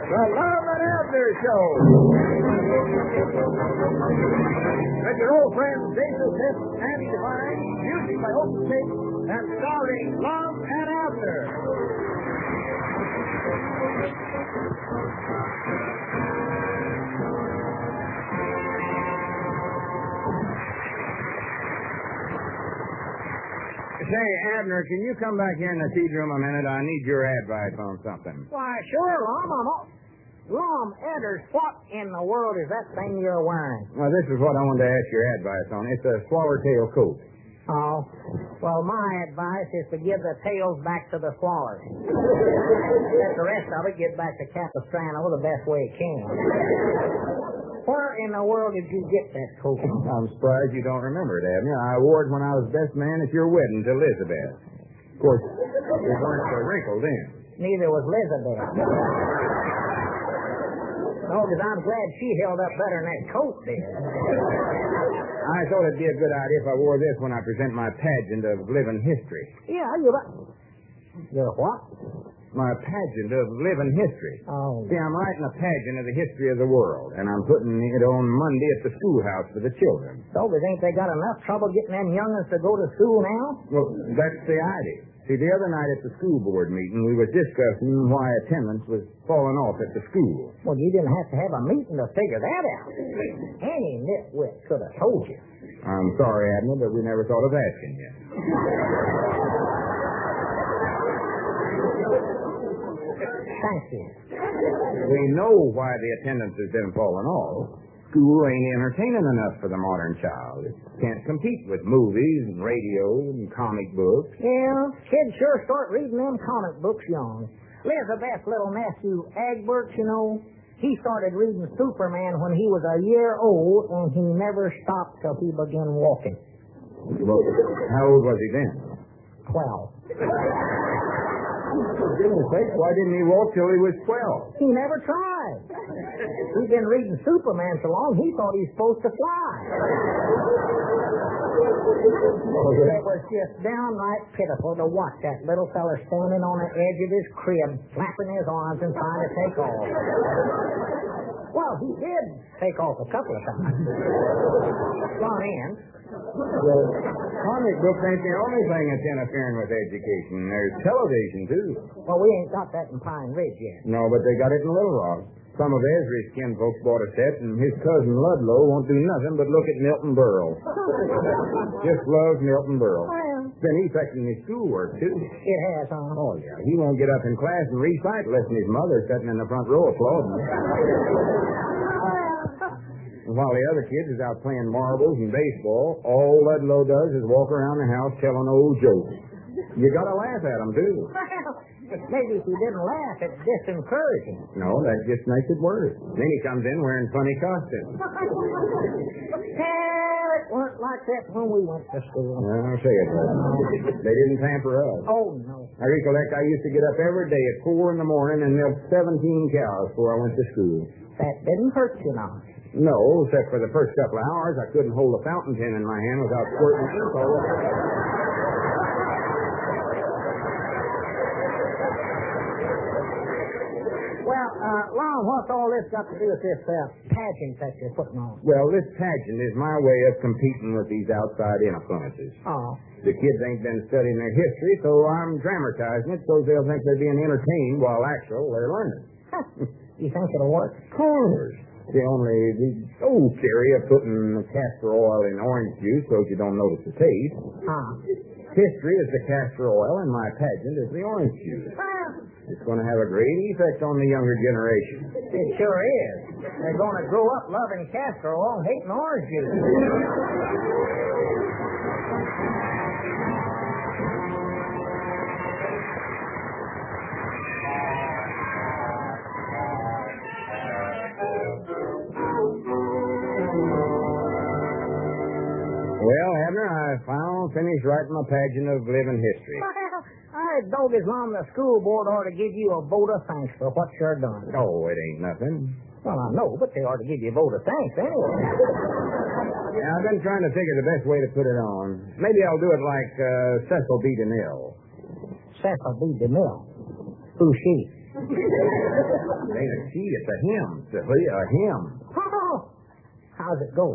The Love and Abner Show. With your old friends Jason Smith, Andy Devine, music by Open State, and starring Love and Abner. Say, Abner, can you come back here in the feed room a minute? I need your advice on something. Why, sure, Lom. Lom, Edders, what in the world is that thing you're wearing? Well, this is what I wanted to ask your advice on. It's a swallertail coat. Oh, well, my advice is to give the tails back to the swallers. Let the rest of it get back to Capistrano the best way it can. Where in the world did you get that coat? I'm surprised you don't remember it, Abner. I wore it when I was best man at your wedding to Elizabeth. Of course, you weren't so wrinkled then. Neither was Elizabeth. No, because I'm glad she held up better than that coat did. I thought it'd be a good idea if I wore this when I present my pageant of living history. Yeah, you're what? My pageant of living history. Oh. See, I'm writing a pageant of the history of the world, and I'm putting it on Monday at the schoolhouse for the children. So, ain't they got enough trouble getting them young'uns to go to school now? Well, that's the idea. See, the other night at the school board meeting, we were discussing why attendance was falling off at the school. Well, you didn't have to have a meeting to figure that out. Any nitwit could have told you. I'm sorry, Abner, but we never thought of asking you. Thank you. We know why the attendance has been falling off. School ain't entertaining enough for the modern child. It can't compete with movies and radio and comic books. Yeah, kids sure start reading them comic books young. Elizabeth's little nephew, Egbert, he started reading Superman when he was a year old, and he never stopped till he began walking. Well, how old was he then? 12. For goodness sake, why didn't he walk till he was 12? He never tried. He'd been reading Superman so long, he thought he was supposed to fly. It was just downright pitiful to watch that little fella standing on the edge of his crib, flapping his arms and trying to take off. Well, he did take off a couple of times. Gone in. The comic books ain't the only thing that's interfering with education. There's television, too. Well, we ain't got that in Pine Ridge yet. No, but they got it in Little Rock. Some of Ezra's kin folks bought a set, and his cousin Ludlow won't do nothing but look at Milton Berle. Just loves Milton Berle. Well, Been affecting his schoolwork, too. it has, huh? Oh, yeah. He won't get up in class and recite unless his mother's sitting in the front row applauding him. And while the other kids is out playing marbles and baseball, all Ludlow does is walk around the house telling old jokes. You gotta laugh at him, too. Well, maybe if you didn't laugh, it'd disencourage him. No, that just makes it worse. Then he comes in wearing funny costumes. Hell, it weren't like that when we went to school. I'll say it wasn't. They didn't pamper us. Oh, no. I recollect I used to get up every day at 4 in the morning and milk 17 cows before I went to school. That didn't hurt you now. No, except for the first couple of hours, I couldn't hold a fountain pen in my hand without squirting ink all over. Well, Lon, what's all this got to do with this pageant that you're putting on? Well, this pageant is my way of competing with these outside influences. Oh. The kids ain't been studying their history, so I'm dramatizing it so they'll think they're being entertained while actual they're learning. You think it'll work? Of course. The old theory of putting castor oil in orange juice so you don't notice the taste. History is the castor oil, and my pageant is the orange juice. It's going to have a great effect on the younger generation. It sure is. They're going to grow up loving castor oil and hating orange juice. Well, Abner, I finally finished writing my pageant of living history. I dog his mom, the school board ought to give you a vote of thanks for what you're done. Oh, it ain't nothing. Well, I know, but they ought to give you a vote of thanks anyway. Yeah, I've been trying to figure the best way to put it on. Maybe I'll do it like Cecil B. DeMille. Cecil B. DeMille. Who's she? ain't a she, it's a him, Silly, a him. Oh, how's it go?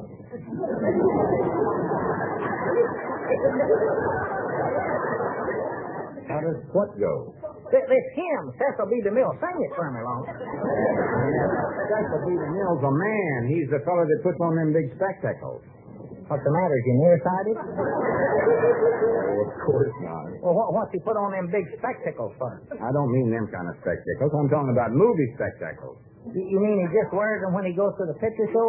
How does what go? This him, Cecil B. DeMille, sing it for me, Long. Cecil B. DeMille's a man. He's the fellow that puts on them big spectacles. What's the matter? Is he nearsighted? Oh, of course not. Well, what's he put on them big spectacles for? I don't mean them kind of spectacles. I'm talking about movie spectacles. You mean he just wears them when he goes to the picture show?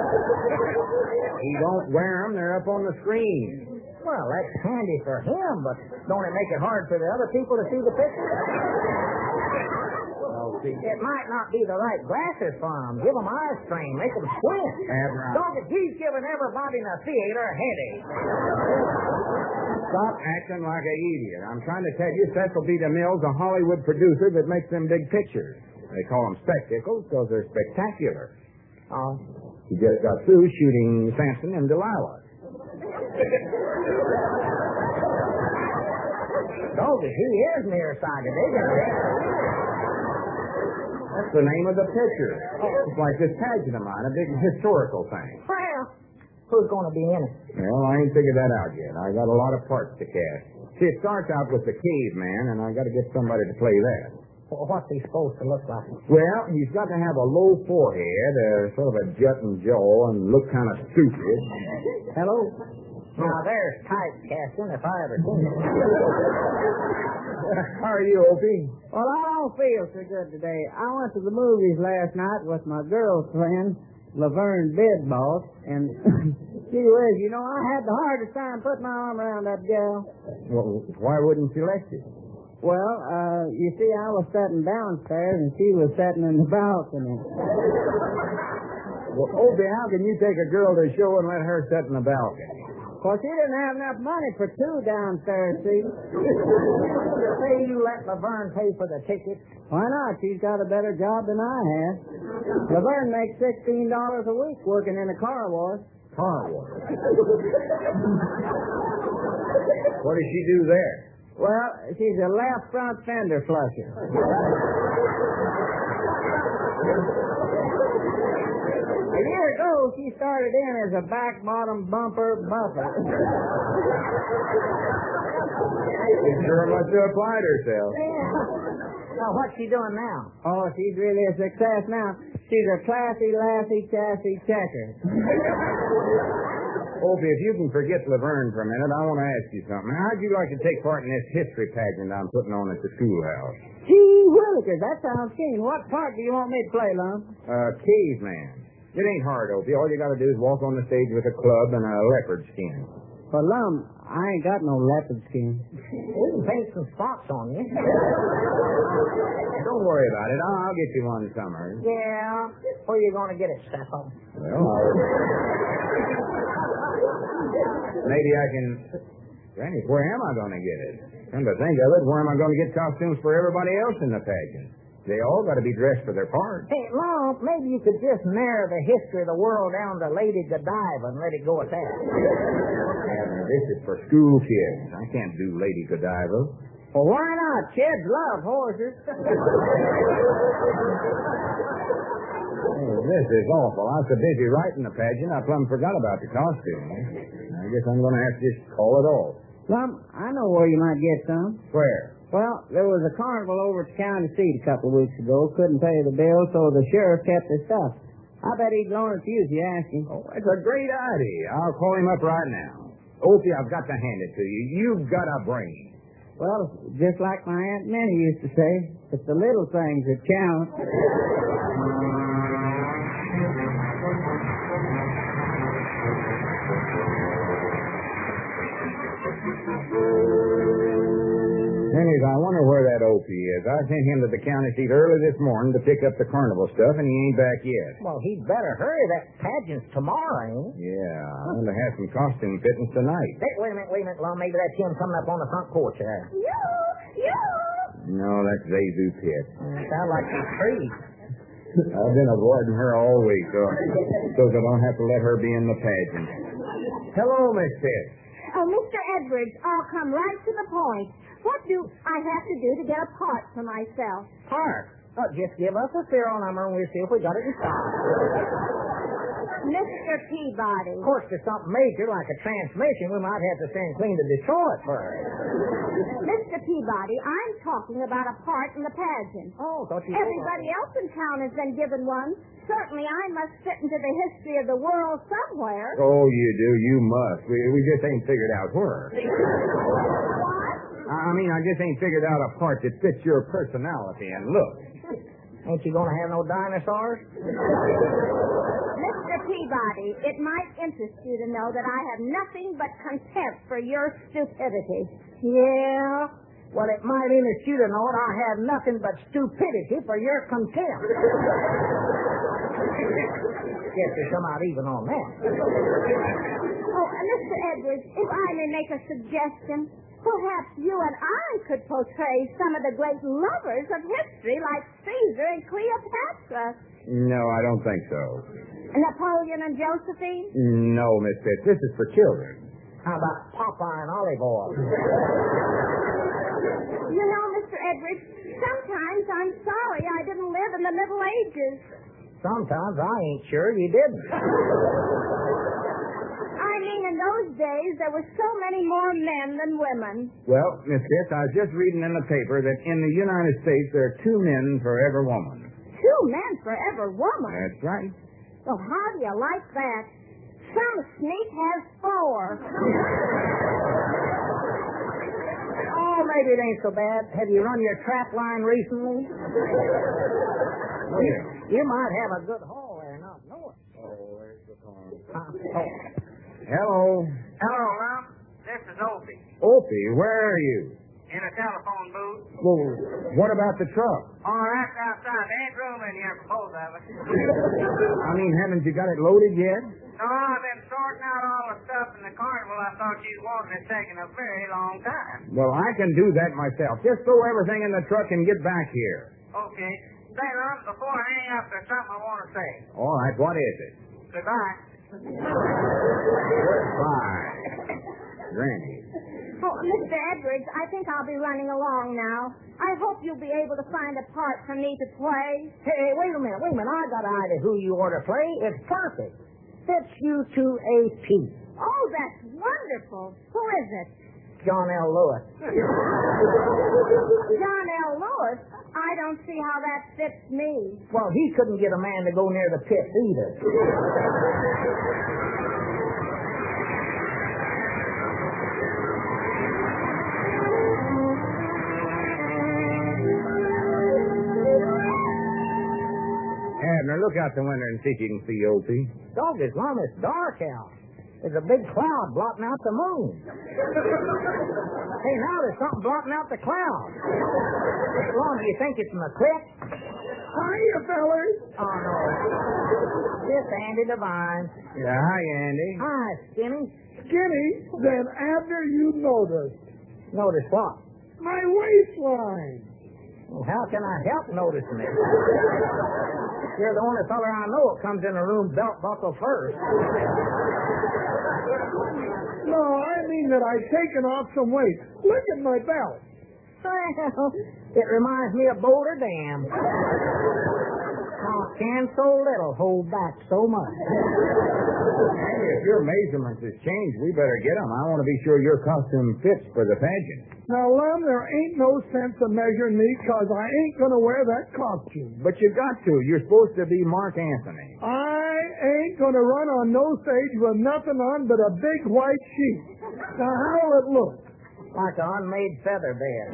He don't wear them. They're up on the screen. Well, that's handy for him, but don't it make it hard for the other people to see the picture? It might not be the right glasses for him. Give them eye strain. Make them squint. Don't it? He's giving everybody in the theater a headache. Stop acting like an idiot. I'm trying to tell you, Cecil B. DeMille's a Hollywood producer that makes them big pictures. They call them spectacles because they're spectacular. Oh. He just got through shooting Samson and Delilah. Doggy, he is nearsighted, isn't he? That's the name of the picture. It's like this pageant of mine, a big historical thing. Well, who's going to be in it? Well, I ain't figured that out yet. I got a lot of parts to cast. See, it starts out with the caveman, and I got to get somebody to play that. Well, what's he supposed to look like? Well, he's got to have a low forehead, sort of a jutting jaw, and look kind of stupid. Hello? Now, there's typecasting if I ever seen it. How are you, Opie? Well, I don't feel so good today. I went to the movies last night with my girlfriend, Laverne Bidboss, and gee whiz, you know, I had the hardest time putting my arm around that gal. Well, why wouldn't she let you? Well, you see, I was sitting downstairs and she was sitting in the balcony. Well, Opie, how can you take a girl to a show and let her sit in the balcony? Of course, she didn't have enough money for two downstairs seats. Say you let Laverne pay for the ticket. Why not? She's got a better job than I have. Laverne makes $16 a week working in a car wash. Car wash? What does she do there? Well, she's a left front fender flusher. A year ago, she started in as a back bottom bumper buffer. She sure must have applied herself. Well, what's she doing now? Oh, she's really a success now. She's a classy, lassie, chassis checker. Opie, if you can forget Laverne for a minute, I want to ask you something. How'd you like to take part in this history pageant I'm putting on at the schoolhouse? Gee willikers, that sounds keen. What part do you want me to play, Lum? Caveman. It ain't hard, Opie. All you got to do is walk on the stage with a club and a leopard skin. Well, Lum, I ain't got no leopard skin. We can paint some spots on you. Don't worry about it. I'll get you one summer. Yeah. Where are you going to get it, Cecil? Well, maybe I can... Granny, where am I going to get it? Come to think of it, where am I going to get costumes for everybody else in the pageant? They all got to be dressed for their part. Hey, Long, maybe you could just narrow the history of the world down to Lady Godiva and let it go at that. This is for school kids. I can't do Lady Godiva. Well, why not? Kids love horses. Oh, this is awful. I was so busy writing the pageant, I plumb forgot about the costume. I guess I'm going to have to just call it off. Lum, I know where you might get some. Where? Well, there was a carnival over at the county seat a couple of weeks ago. Couldn't pay the bill, so the sheriff kept his stuff. I bet he'd loan it to you if you asked him. Oh, that's a great idea. I'll call him up right now. Opie, I've got to hand it to you. You've got a brain. Well, just like my Aunt Minnie used to say, it's the little things that count. Anyways, I wonder where that Opie is. I sent him to the county seat early this morning to pick up the carnival stuff, and he ain't back yet. Well, he'd better hurry. That pageant's tomorrow, ain't it? Yeah, I'm going to have some costume fittings tonight. Hey, wait a minute, Long. Maybe that's him coming up on the front porch there. No, that's Zazu Pitt. Sound like he's free. I've been avoiding her all week, so that I don't have to let her be in the pageant. Hello, Miss Pitt. Oh, Mr. Edwards, I'll come right to the point. What do I have to do to get a part for myself? Part? Just give us a serial number and we'll see if we got it in stock. Mr. Peabody. Of course, if something major like a transmission, we might have to send clean to Detroit first. Mr. Peabody, I'm talking about a part in the pageant. Oh, thought you Everybody else in town has been given one. Certainly I must fit into the history of the world somewhere. Oh, you do. You must. We just ain't figured out where. What? I mean, I just ain't figured out a part that fits your personality and look. Ain't you going to have no dinosaurs? Mr. Peabody, it might interest you to know that I have nothing but contempt for your stupidity. Yeah? Well, it might interest you to know that I have nothing but stupidity for your contempt. Guess there's some out even on that. Oh, Mr. Edwards, if I may make a suggestion, perhaps you and I could portray some of the great lovers of history like Caesar and Cleopatra. No, I don't think so. Napoleon and Josephine? No, Miss Fitz. This is for children. How about Popeye and Olive Oil? You know, Mr. Edwards, sometimes I'm sorry I didn't live in the Middle Ages. Sometimes I ain't sure you didn't. I mean, in those days, there were so many more men than women. Well, Miss Fitz, I was just reading in the paper that in the United States there are 2 men for every woman. 2 men for every woman? That's right. Well, how do you like that? Some sneak has 4. Oh, maybe it ain't so bad. Have you run your trap line recently? You might have a good haul there, not know it. Oh, there's the phone. Hello. Hello, Mom. This is Opie. Opie, where are you? In a telephone booth. Well, what about the truck? Oh, that's outside. There ain't room in here for both of us. I mean, haven't you got it loaded yet? No, I've been sorting out all the stuff in the carnival. I thought you wanted it taking a very long time. Well, I can do that myself. Just throw everything in the truck and get back here. Okay. Say, Mom, before I hang up, there's something I want to say. All right, what is it? Goodbye. Bye. Granny. Oh, Mr. Edwards, I think I'll be running along now. I hope you'll be able to find a part for me to play. Hey, wait a minute. I got an idea who you ought to play. It's perfect. Fits you to a T. Oh, that's wonderful. Who is it? John L. Lewis. John L. Lewis? I don't see how that fits me. Well, he couldn't get a man to go near the pits either. Abner, look out the window and see if you can see Opie. Dog, as long as it's dark out. There's a big cloud blotting out the moon. Hey, now there's something blotting out the cloud. How long do you think it's an eclipse? Hiya, fellas. Oh, no. It's Andy Devine. Yeah, hi, Andy. Hi, Skinny. Skinny, then after you noticed Notice what? my waistline. Well, how can I help noticing it? You're the only feller I know that comes in a room belt buckle first. No, I mean that I've taken off some weight. Look at my belt. Well, it reminds me of Boulder Dam. How can so little hold back so much? Andy, if your measurements has changed, we better get them. I want to be sure your costume fits for the pageant. Now, Lem, there ain't no sense of measuring me because I ain't going to wear that costume. But you got to. You're supposed to be Mark Anthony. I ain't going to run on no stage with nothing on but a big white sheet. Now, how'll it look? Like an unmade feather bed.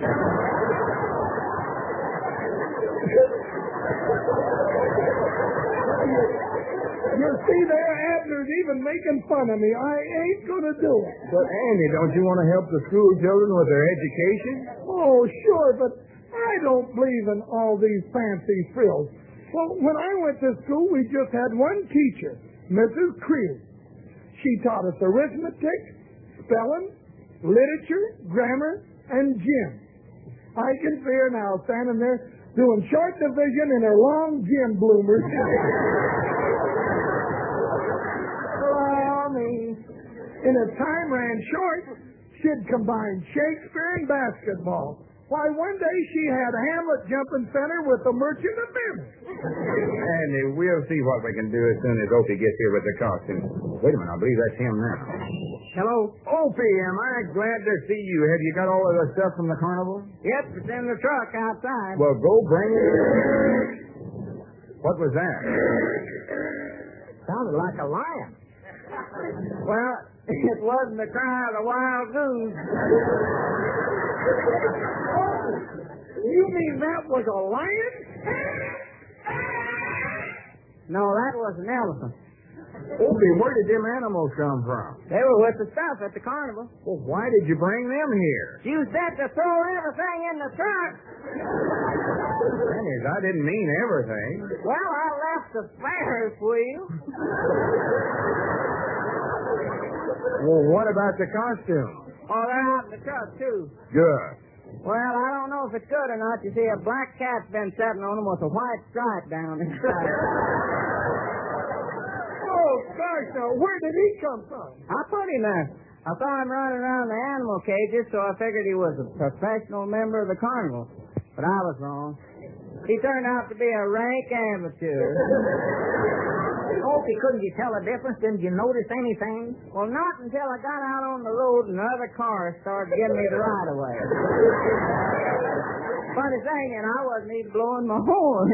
You see there, Abner's even making fun of me. I ain't going to do it. But, Andy, don't you want to help the school children with their education? Oh, sure, but I don't believe in all these fancy frills. Well, when I went to school, we just had one teacher, Mrs. Creel. She taught us arithmetic, spelling, literature, grammar, and gym. I can see her now standing there doing short division in her long gym bloomers. Oh, me. And if time ran short, she'd combine Shakespeare and basketball. Why, one day she had Hamlet jumping center with the Merchant of Venice. Andy, we'll see what we can do as soon as Opie gets here with the costume. Wait a minute, I believe that's him now. Hello? Opie, am I glad to see you. Have you got all of the stuff from the carnival? Yep, it's in the truck outside. Well, go bring it. What was that? Sounded like a lion. Well, it wasn't the cry of the wild goose. You mean that was a lion? No, that was an elephant. Opie, where did them animals come from? They were with the stuff at the carnival. Well, why did you bring them here? You said to throw everything in the truck. Dennis, I didn't mean everything. Well, I left the Ferris wheel. Well, what about the costume? Oh, they're out in the truck, too. Good. Well, I don't know if it's good or not. You see, a black cat's been sitting on them with a white stripe down his side. Oh, gosh, now, where did he come from? I put him there. I saw him running around the animal cages, so I figured he was a professional member of the carnival. But I was wrong. He turned out to be a rank amateur. Opie, couldn't you tell the difference? Didn't you notice anything? Well, not until I got out on the road and other cars started giving me the right of way. Funny thing, and I wasn't even blowing my horn.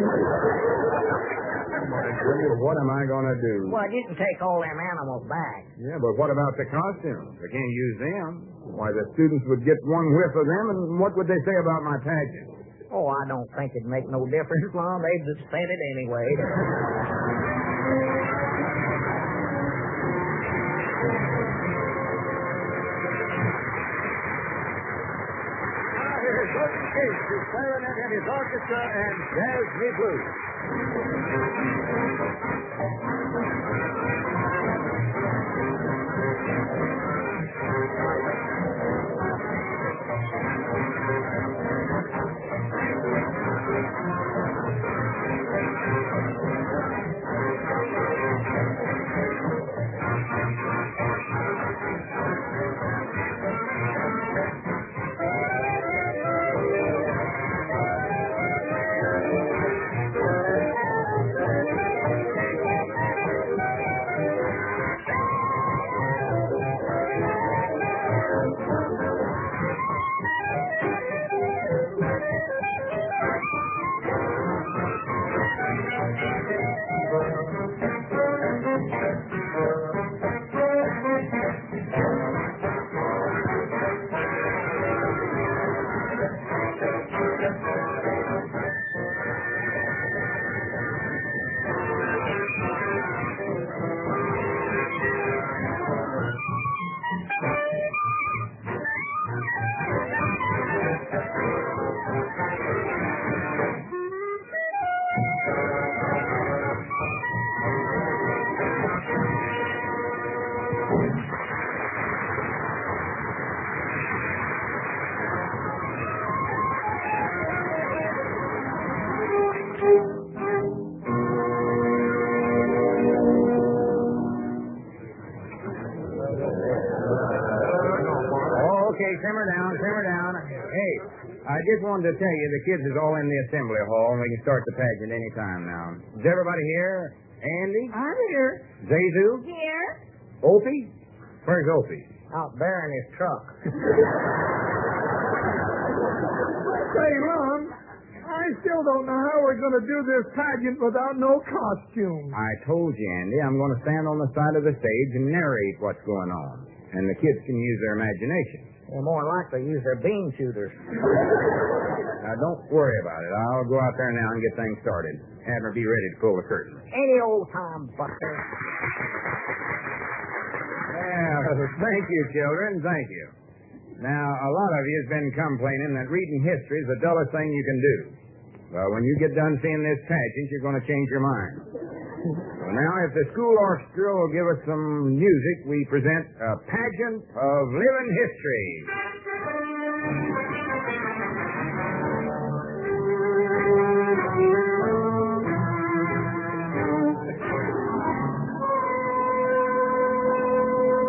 What am I going to do? Well, you can take all them animals back. Yeah, but what about the costumes? We can't use them. Why, the students would get one whiff of them, and what would they say about my pageant? Oh, I don't think it'd make no difference, Mom. They'd just spend it anyway. Here's Gordon Case, his clarinet and his orchestra, and Jazz Me Blues. Simmer down. Hey, I just wanted to tell you the kids is all in the assembly hall, and we can start the pageant any time now. Is everybody here? Andy? I'm here. Zazu? Here? Opie? Where's Opie? Out there in his truck. Say, Lon, I still don't know how we're going to do this pageant without no costume. I told you, Andy, I'm going to stand on the side of the stage and narrate what's going on. And the kids can use their imagination. They're more likely to use their bean shooters. Now, don't worry about it. I'll go out there now and get things started. Have her be ready to pull the curtain. Any old time, Buster. Yeah, thank you, children. Thank you. Now, a lot of you has been complaining that reading history is the dullest thing you can do. Well, when you get done seeing this pageant, you're going to change your mind. Well, now, if the school orchestra will give us some music, we present a pageant of living history.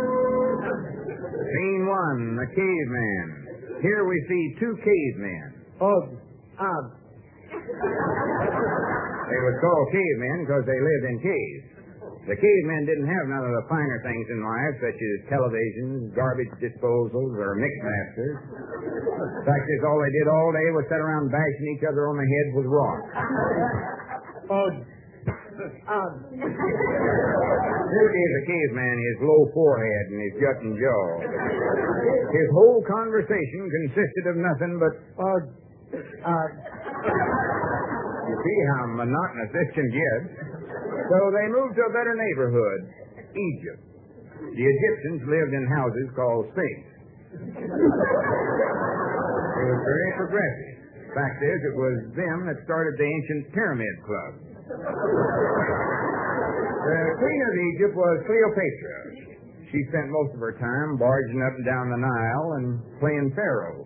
Scene 1, the caveman. Here we see two cavemen. Ugh. Ugh. They were called cavemen because they lived in caves. The cavemen didn't have none of the finer things in life, such as televisions, garbage disposals, or mixmasters. Fact is, all they did all day was sit around bashing each other on the head with rocks. Here is a caveman, his low forehead and his jutting jaw. His whole conversation consisted of nothing but You see how monotonous this can get. So they moved to a better neighborhood, Egypt. The Egyptians lived in houses called sphinx. It was very progressive. Fact is, it was them that started the ancient Pyramid Club. The queen of Egypt was Cleopatra. She spent most of her time barging up and down the Nile and playing pharaoh.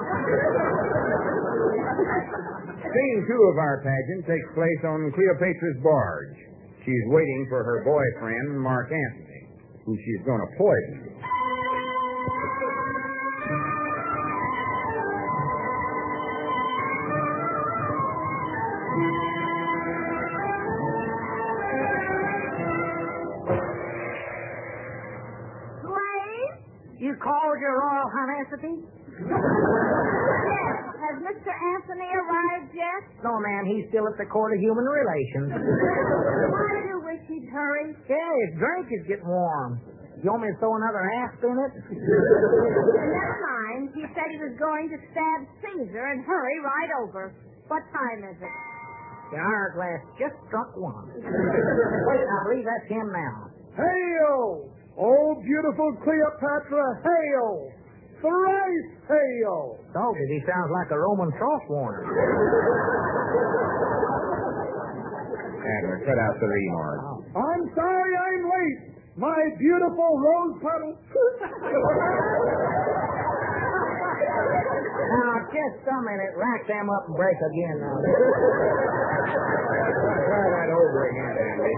Scene 2 of our pageant takes place on Cleopatra's barge. She's waiting for her boyfriend, Mark Antony, who she's going to poison. You called your Royal Highnessity? Yes. Has Mr. Anthony arrived yet? No, ma'am. He's still at the Court of Human Relations. I do wish he'd hurry. Yeah, his drink is getting warm. You want me to throw another asp in it? Never mind. He said he was going to stab Caesar and hurry right over. What time is it? The hourglass just struck 1. Wait, I believe that's him now. Hail! Oh, beautiful Cleopatra, hail! Thrice hail! Dog, he sounds like a Roman sauce warner. Adler, cut out the remark. I'm sorry I'm late. My beautiful rose petal. Now, just a minute. Rack them up and break again now. Try that over again, Andy.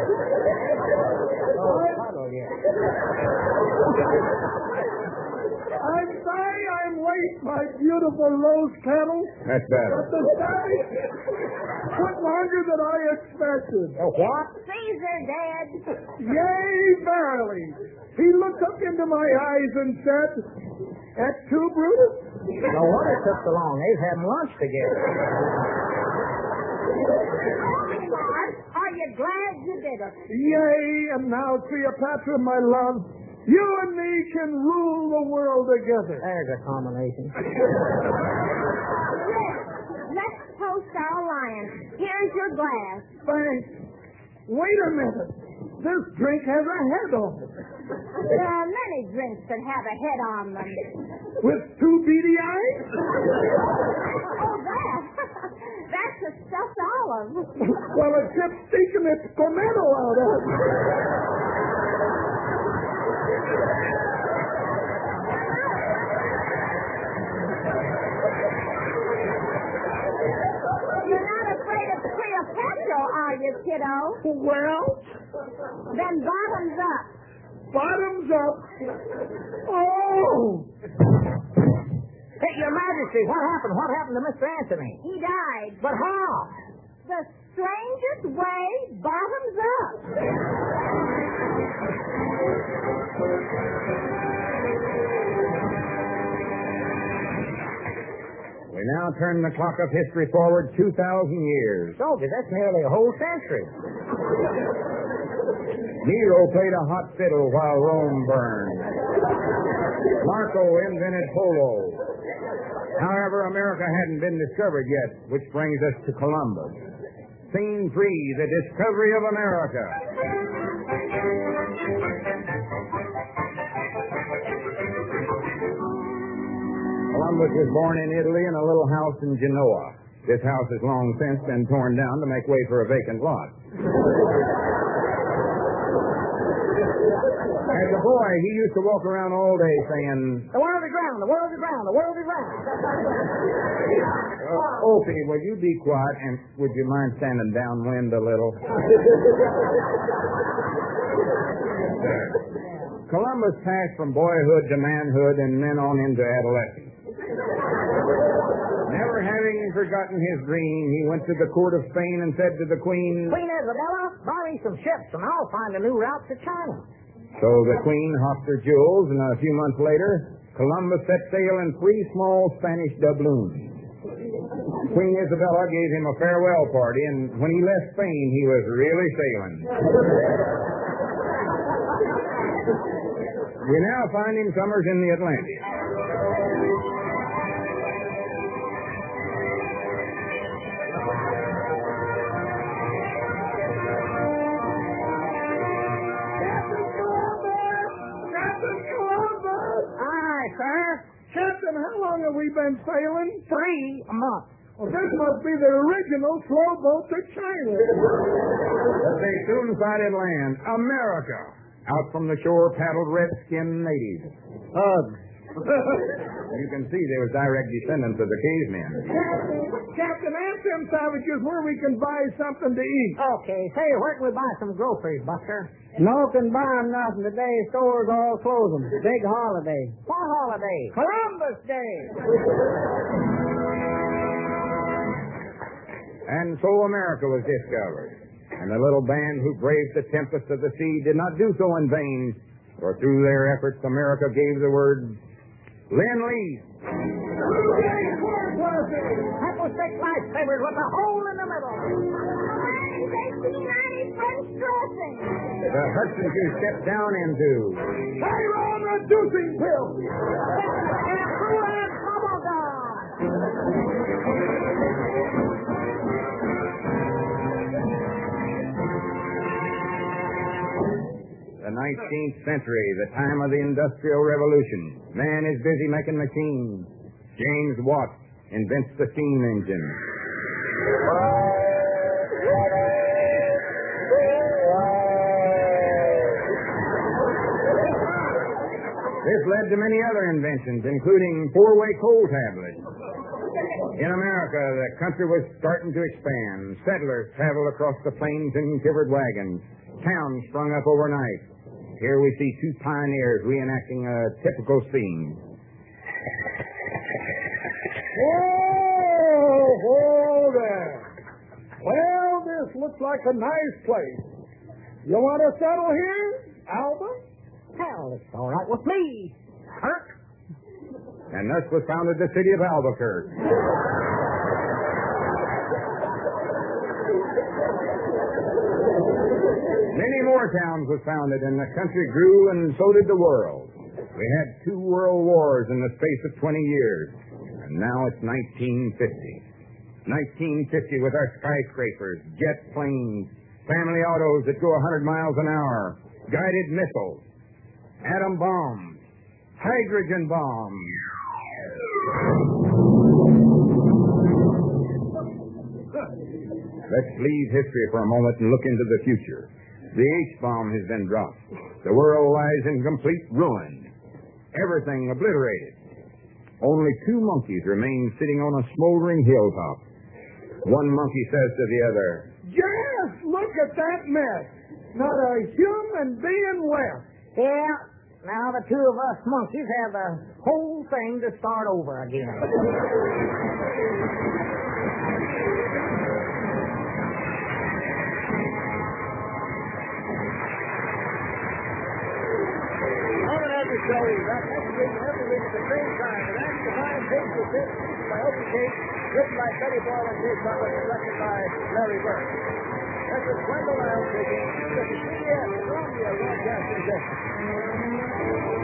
I'm sorry I'm late, my beautiful rose petal. That's better. But the study took longer than I expected. What? Caesar dead. Yea, verily. He looked up into my eyes and said, "At two, Brutus?" No wonder it took so long. They've had lunch together. Mark, are you glad you did it? Yea, and now, Cleopatra, my love, you and me can rule the world together. There's a combination. Let's toast our alliance. Here's your glass. Thanks. Wait a minute. This drink has a head on it. There are many drinks that have a head on them. With two beady eyes? Oh, that. That's a stuffed olive. Well, it kept stinking its pimento out of it. You're not afraid of Cleopatra, are you, kiddo? Well, Then bottoms up. bottoms up. Oh! Hey, Your Majesty, what happened? What happened to Mr. Anthony? He died. But how? The strangest way, bottoms up. We now turn the clock of history forward 2,000 years. Soldier, that's nearly a whole century. Nero played a hot fiddle while Rome burned. Marco invented polo. However, America hadn't been discovered yet, which brings us to Columbus. Scene 3, the discovery of America. Columbus was born in Italy in a little house in Genoa. This house has long since been torn down to make way for a vacant lot. As a boy, he used to walk around all day saying, The world is round, the world is round, the world is round. Opie, would you be quiet and would you mind standing downwind a little? Columbus passed from boyhood to manhood and then on into adolescence. Never having forgotten his dream. He went to the court of Spain and said to the queen, Queen Isabella, buy me some ships and I'll find a new route to China. So the queen hopped her jewels, and a few months later, Columbus set sail in 3 small Spanish doubloons. Queen Isabella gave him a farewell party, and when he left Spain, he was really sailing. We now find him summers in the Atlantic. Captain, how long have we been sailing? 3 months. Well, this must be the original slow boat to China. But they soon sighted land. America. Out from the shore paddled red-skinned natives. Hugs. You can see they were direct descendants of the cavemen. Captain, ask them savages where we can buy something to eat. Okay, say, where can we buy some groceries, Buster? No can buy 'em nothing today. Stores all close 'em. Big holiday. What holiday? Columbus Day. And so America was discovered. And the little band who braved the tempest of the sea did not do so in vain, for through their efforts America gave the word Lend-Lease. That was 6 lifesavers with a hole in the middle. 1890 French dressing. The Hudson you stepped down into. Chiron reducing pill. And bubble gum. The 19th century, the time of the Industrial Revolution. Man is busy making machines. James Watt invents the steam engine. This led to many other inventions, including four-way coal tablets. In America, the country was starting to expand. Settlers traveled across the plains in covered wagons. Towns sprung up overnight. Here we see 2 pioneers reenacting a typical scene. Whoa there. Well, this looks like a nice place. You want to settle here, Alba? Hell, it's all right with me. Kirk? And thus was founded the city of Albuquerque. Many more towns was founded, and the country grew, and so did the world. We had 2 world wars in the space of 20 years, and now it's 1950. 1950 with our skyscrapers, jet planes, family autos that go 100 miles an hour, guided missiles, atom bombs, hydrogen bombs. Let's leave history for a moment and look into the future. The H-bomb has been dropped. The world lies in complete ruin. Everything obliterated. Only 2 monkeys remain sitting on a smoldering hilltop. One monkey says to the other, Just look at that mess. Not a human being left. Yeah, now the 2 of us monkeys have the whole thing to start over again. Next week, every week at the same time. And that's the Fine Pigs with this by Opie Kate, written by Betty Boyle and Jay Butler, directed by Larry Burke. This is Wendell Isle speaking. This is CBS, Columbia Broadcasting System.